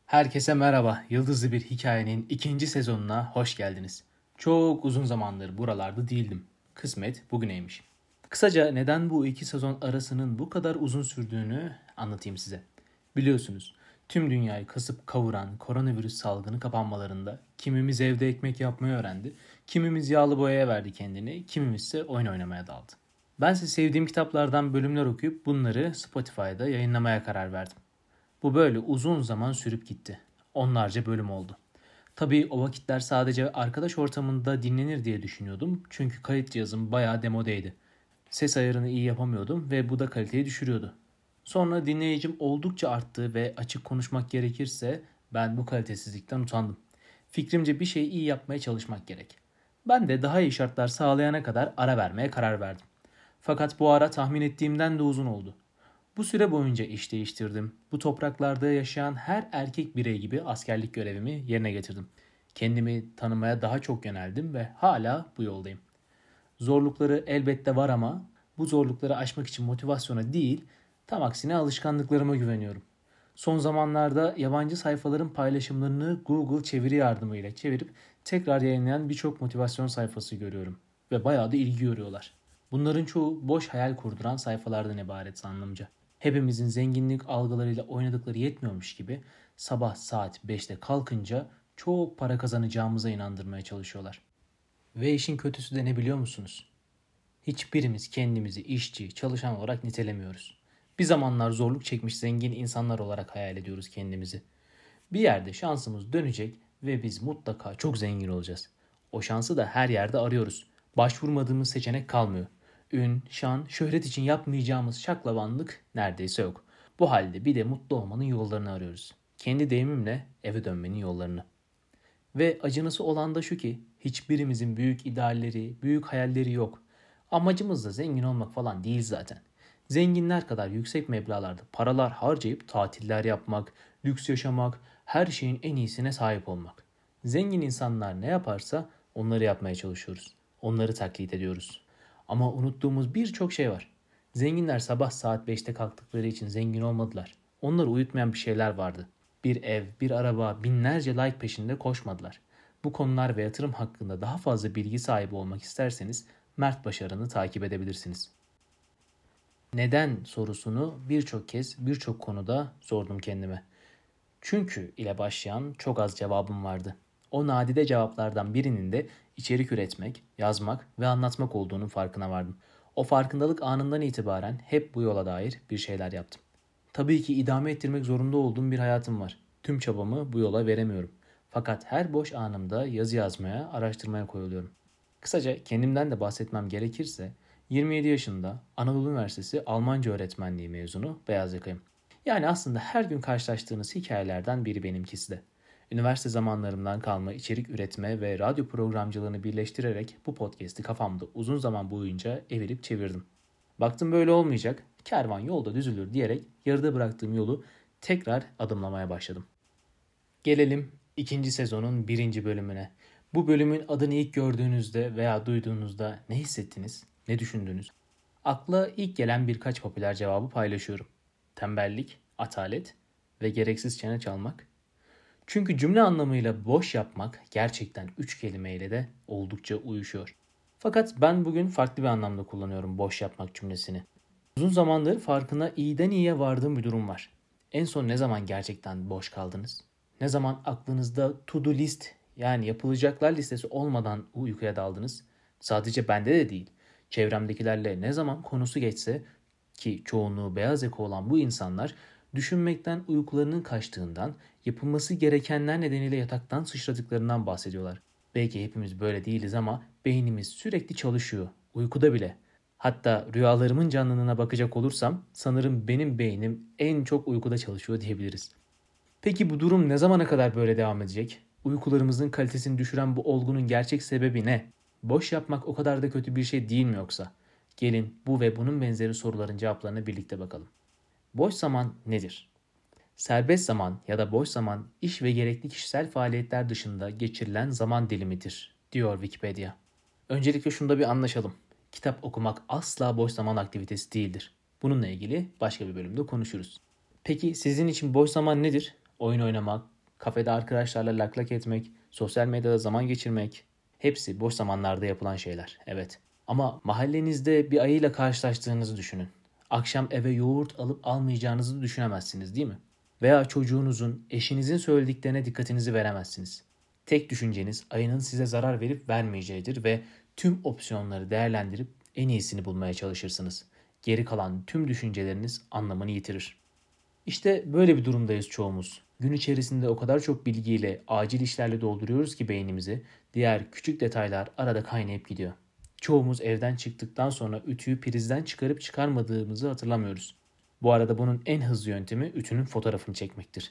Herkese merhaba. Yıldızlı bir hikayenin ikinci sezonuna hoş geldiniz. Çok uzun zamandır buralarda değildim. Kısmet bugüneymiş. Kısaca neden bu iki sezon arasının bu kadar uzun sürdüğünü anlatayım size. Biliyorsunuz tüm dünyayı kasıp kavuran koronavirüs salgını kapanmalarında kimimiz evde ekmek yapmayı öğrendi, kimimiz yağlı boyaya verdi kendini, kimimiz ise oyun oynamaya daldı. Ben ise sevdiğim kitaplardan bölümler okuyup bunları Spotify'da yayınlamaya karar verdim. Bu böyle uzun zaman sürüp gitti. Onlarca bölüm oldu. Tabii o vakitler sadece arkadaş ortamında dinlenir diye düşünüyordum. Çünkü kayıt cihazım bayağı demodeydi. Ses ayarını iyi yapamıyordum ve bu da kaliteyi düşürüyordu. Sonra dinleyicim oldukça arttı ve açık konuşmak gerekirse ben bu kalitesizlikten utandım. Fikrimce bir şeyi iyi yapmaya çalışmak gerek. Ben de daha iyi şartlar sağlayana kadar ara vermeye karar verdim. Fakat bu ara tahmin ettiğimden de uzun oldu. Bu süre boyunca iş değiştirdim. Bu topraklarda yaşayan her erkek birey gibi askerlik görevimi yerine getirdim. Kendimi tanımaya daha çok yöneldim ve hala bu yoldayım. Zorlukları elbette var ama bu zorlukları aşmak için motivasyona değil, tam aksine alışkanlıklarıma güveniyorum. Son zamanlarda yabancı sayfaların paylaşımlarını Google çeviri yardımıyla çevirip tekrar yayınlayan birçok motivasyon sayfası görüyorum ve bayağı da ilgi görüyorlar. Bunların çoğu boş hayal kurduran sayfalardan ibaret zannımca. Hepimizin zenginlik algılarıyla oynadıkları yetmiyormuş gibi sabah saat 5'te kalkınca çok para kazanacağımıza inandırmaya çalışıyorlar. Ve işin kötüsü de ne biliyor musunuz? Hiçbirimiz kendimizi işçi, çalışan olarak nitelemiyoruz. Bir zamanlar zorluk çekmiş zengin insanlar olarak hayal ediyoruz kendimizi. Bir yerde şansımız dönecek ve biz mutlaka çok zengin olacağız. O şansı da her yerde arıyoruz. Başvurmadığımız seçenek kalmıyor. Ün, şan, şöhret için yapmayacağımız şaklabanlık neredeyse yok. Bu halde bir de mutlu olmanın yollarını arıyoruz. Kendi deyimimle eve dönmenin yollarını. Ve acınası olan da şu ki hiçbirimizin büyük idealleri, büyük hayalleri yok. Amacımız da zengin olmak falan değil zaten. Zenginler kadar yüksek meblağlarda paralar harcayıp tatiller yapmak, lüks yaşamak, her şeyin en iyisine sahip olmak. Zengin insanlar ne yaparsa onları yapmaya çalışıyoruz. Onları taklit ediyoruz. Ama unuttuğumuz birçok şey var. Zenginler sabah saat 5'te kalktıkları için zengin olmadılar. Onları uyutmayan bir şeyler vardı. Bir ev, bir araba, binlerce like peşinde koşmadılar. Bu konular ve yatırım hakkında daha fazla bilgi sahibi olmak isterseniz Mert Başaran'ı takip edebilirsiniz. Neden sorusunu birçok kez birçok konuda sordum kendime. Çünkü ile başlayan çok az cevabım vardı. O nadide cevaplardan birinin de içerik üretmek, yazmak ve anlatmak olduğunun farkına vardım. O farkındalık anından itibaren hep bu yola dair bir şeyler yaptım. Tabii ki idame ettirmek zorunda olduğum bir hayatım var. Tüm çabamı bu yola veremiyorum. Fakat her boş anımda yazı yazmaya, araştırmaya koyuluyorum. Kısaca kendimden de bahsetmem gerekirse 27 yaşında Anadolu Üniversitesi Almanca öğretmenliği mezunu beyaz yakayım. Yani aslında her gün karşılaştığınız hikayelerden biri benimkisi de. Üniversite zamanlarımdan kalma içerik üretme ve radyo programcılığını birleştirerek bu podcast'i kafamda uzun zaman boyunca evirip çevirdim. Baktım böyle olmayacak, kervan yolda düzülür diyerek yarıda bıraktığım yolu tekrar adımlamaya başladım. Gelelim ikinci sezonun birinci bölümüne. Bu bölümün adını ilk gördüğünüzde veya duyduğunuzda ne hissettiniz, ne düşündünüz? Akla ilk gelen birkaç popüler cevabı paylaşıyorum. Tembellik, atalet ve gereksiz çene çalmak. Çünkü cümle anlamıyla boş yapmak gerçekten üç kelimeyle de oldukça uyuşuyor. Fakat ben bugün farklı bir anlamda kullanıyorum boş yapmak cümlesini. Uzun zamandır farkına iyiden iyiye vardığım bir durum var. En son ne zaman gerçekten boş kaldınız? Ne zaman aklınızda to-do list yani yapılacaklar listesi olmadan uykuya daldınız? Sadece bende de değil. Çevremdekilerle ne zaman konusu geçse ki çoğunluğu beyaz yaka olan bu insanlar düşünmekten uykularının kaçtığından, yapılması gerekenler nedeniyle yataktan sıçradıklarından bahsediyorlar. Belki hepimiz böyle değiliz ama beynimiz sürekli çalışıyor, uykuda bile. Hatta rüyalarımın canlılığına bakacak olursam sanırım benim beynim en çok uykuda çalışıyor diyebiliriz. Peki bu durum ne zamana kadar böyle devam edecek? Uykularımızın kalitesini düşüren bu olgunun gerçek sebebi ne? Boş yapmak o kadar da kötü bir şey değil mi yoksa? Gelin bu ve bunun benzeri soruların cevaplarına birlikte bakalım. Boş zaman nedir? Serbest zaman ya da boş zaman iş ve gerekli kişisel faaliyetler dışında geçirilen zaman dilimidir, diyor Wikipedia. Öncelikle şunda bir anlaşalım. Kitap okumak asla boş zaman aktivitesi değildir. Bununla ilgili başka bir bölümde konuşuruz. Peki sizin için boş zaman nedir? Oyun oynamak, Kafede arkadaşlarla lak lak etmek, sosyal medyada zaman geçirmek, hepsi boş zamanlarda yapılan şeyler. Evet. Ama mahallenizde bir ayıyla karşılaştığınızı düşünün. Akşam eve yoğurt alıp almayacağınızı düşünemezsiniz, değil mi? Veya çocuğunuzun, eşinizin söylediklerine dikkatinizi veremezsiniz. Tek düşünceniz ayının size zarar verip vermeyeceğidir ve tüm opsiyonları değerlendirip en iyisini bulmaya çalışırsınız. Geri kalan tüm düşünceleriniz anlamını yitirir. İşte böyle bir durumdayız çoğumuz. Gün içerisinde o kadar çok bilgiyle, acil işlerle dolduruyoruz ki beynimizi, diğer küçük detaylar arada kaynayıp gidiyor. Çoğumuz evden çıktıktan sonra ütüyü prizden çıkarıp çıkarmadığımızı hatırlamıyoruz. Bu arada bunun en hızlı yöntemi ütünün fotoğrafını çekmektir.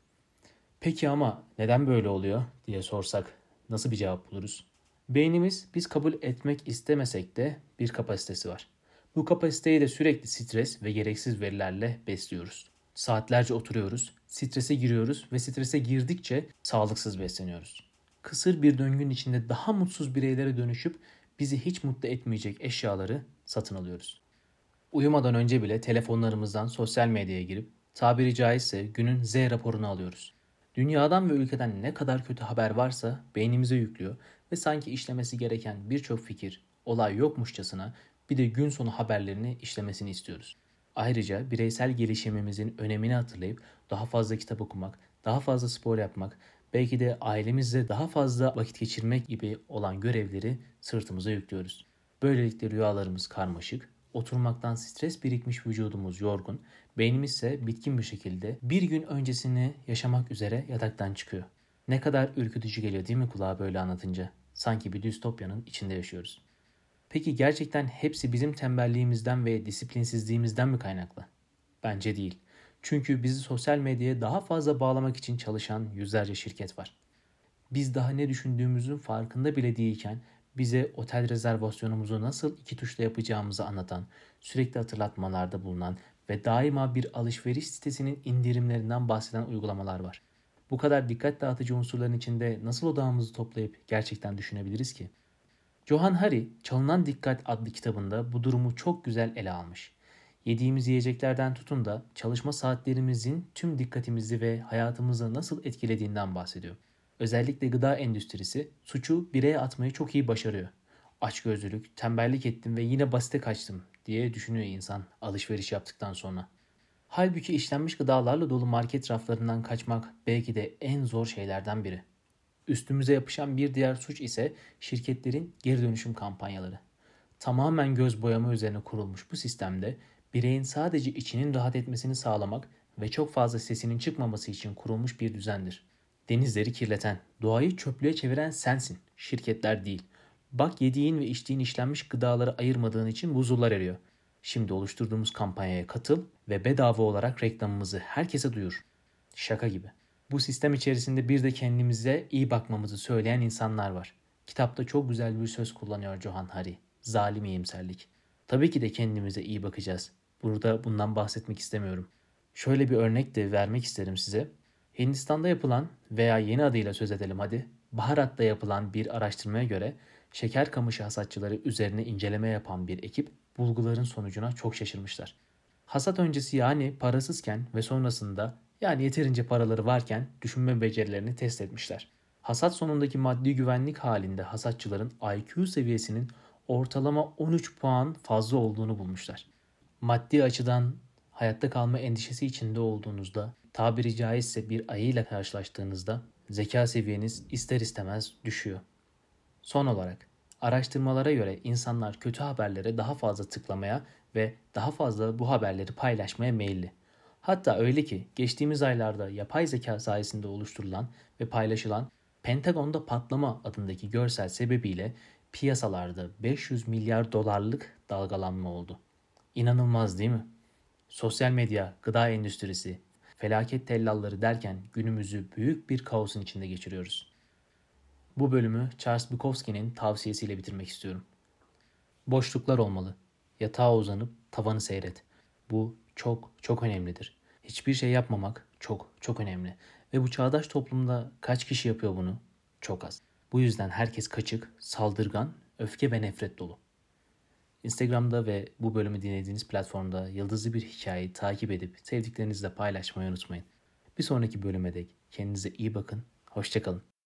Peki ama neden böyle oluyor diye sorsak nasıl bir cevap buluruz? Beynimiz biz kabul etmek istemesek de bir kapasitesi var. Bu kapasiteyi de sürekli stres ve gereksiz verilerle besliyoruz. Saatlerce oturuyoruz, strese giriyoruz ve strese girdikçe sağlıksız besleniyoruz. Kısır bir döngünün içinde daha mutsuz bireylere dönüşüp bizi hiç mutlu etmeyecek eşyaları satın alıyoruz. Uyumadan önce bile telefonlarımızdan sosyal medyaya girip tabiri caizse günün Z raporunu alıyoruz. Dünyadan ve ülkeden ne kadar kötü haber varsa beynimize yüklüyor ve sanki işlemesi gereken birçok fikir, olay yokmuşçasına bir de gün sonu haberlerini işlemesini istiyoruz. Ayrıca bireysel gelişimimizin önemini hatırlayıp daha fazla kitap okumak, daha fazla spor yapmak, belki de ailemizle daha fazla vakit geçirmek gibi olan görevleri sırtımıza yüklüyoruz. Böylelikle rüyalarımız karmaşık, oturmaktan stres birikmiş vücudumuz yorgun, beynimiz ise bitkin bir şekilde bir gün öncesini yaşamak üzere yataktan çıkıyor. Ne kadar ürkütücü geliyor değil mi kulağa böyle anlatınca? Sanki bir distopyanın içinde yaşıyoruz. Peki gerçekten hepsi bizim tembelliğimizden ve disiplinsizliğimizden mi kaynaklı? Bence değil. Çünkü bizi sosyal medyaya daha fazla bağlamak için çalışan yüzlerce şirket var. Biz daha ne düşündüğümüzün farkında bile değilken bize otel rezervasyonumuzu nasıl iki tuşla yapacağımızı anlatan, sürekli hatırlatmalarda bulunan ve daima bir alışveriş sitesinin indirimlerinden bahseden uygulamalar var. Bu kadar dikkat dağıtıcı unsurların içinde nasıl odağımızı toplayıp gerçekten düşünebiliriz ki? Johann Hari, Çalınan Dikkat adlı kitabında bu durumu çok güzel ele almış. Yediğimiz yiyeceklerden tutun da çalışma saatlerimizin tüm dikkatimizi ve hayatımızı nasıl etkilediğinden bahsediyor. Özellikle gıda endüstrisi suçu bireye atmayı çok iyi başarıyor. Açgözlülük, tembellik ettim ve yine basite kaçtım diye düşünüyor insan alışveriş yaptıktan sonra. Halbuki işlenmiş gıdalarla dolu market raflarından kaçmak belki de en zor şeylerden biri. Üstümüze yapışan bir diğer suç ise şirketlerin geri dönüşüm kampanyaları. Tamamen göz boyama üzerine kurulmuş bu sistemde bireyin sadece içinin rahat etmesini sağlamak ve çok fazla sesinin çıkmaması için kurulmuş bir düzendir. Denizleri kirleten, doğayı çöplüğe çeviren sensin, şirketler değil. Bak yediğin ve içtiğin işlenmiş gıdaları ayırmadığın için buzullar eriyor. Şimdi oluşturduğumuz kampanyaya katıl ve bedava olarak reklamımızı herkese duyur. Şaka gibi. Bu sistem içerisinde bir de kendimize iyi bakmamızı söyleyen insanlar var. Kitapta çok güzel bir söz kullanıyor Johann Hari. Zalim iyimserlik. Tabii ki de kendimize iyi bakacağız. Burada bundan bahsetmek istemiyorum. Şöyle bir örnek de vermek isterim size. Hindistan'da yapılan veya yeni adıyla söz edelim hadi, Baharat'ta yapılan bir araştırmaya göre şeker kamışı hasatçıları üzerine inceleme yapan bir ekip bulguların sonucuna çok şaşırmışlar. Hasat öncesi yani parasızken ve sonrasında yani yeterince paraları varken düşünme becerilerini test etmişler. Hasat sonundaki maddi güvenlik halinde hasatçıların IQ seviyesinin ortalama 13 puan fazla olduğunu bulmuşlar. Maddi açıdan hayatta kalma endişesi içinde olduğunuzda, tabiri caizse bir ayıyla karşılaştığınızda zeka seviyeniz ister istemez düşüyor. Son olarak, araştırmalara göre insanlar kötü haberlere daha fazla tıklamaya ve daha fazla bu haberleri paylaşmaya meyilli. Hatta öyle ki geçtiğimiz aylarda yapay zeka sayesinde oluşturulan ve paylaşılan Pentagon'da patlama adındaki görsel sebebiyle piyasalarda 500 milyar dolarlık dalgalanma oldu. İnanılmaz değil mi? Sosyal medya, gıda endüstrisi, felaket tellalları derken günümüzü büyük bir kaosun içinde geçiriyoruz. Bu bölümü Charles Bukowski'nin tavsiyesiyle bitirmek istiyorum. Boşluklar olmalı. Yatağa uzanıp tavanı seyret. Bu çok çok önemlidir. Hiçbir şey yapmamak çok çok önemli. Ve bu çağdaş toplumda kaç kişi yapıyor bunu? Çok az. Bu yüzden herkes kaçık, saldırgan, öfke ve nefret dolu. Instagram'da ve bu bölümü dinlediğiniz platformda yıldızlı bir hikayeyi takip edip sevdiklerinizle paylaşmayı unutmayın. Bir sonraki bölüme dek Kendinize iyi bakın. Hoşça kalın.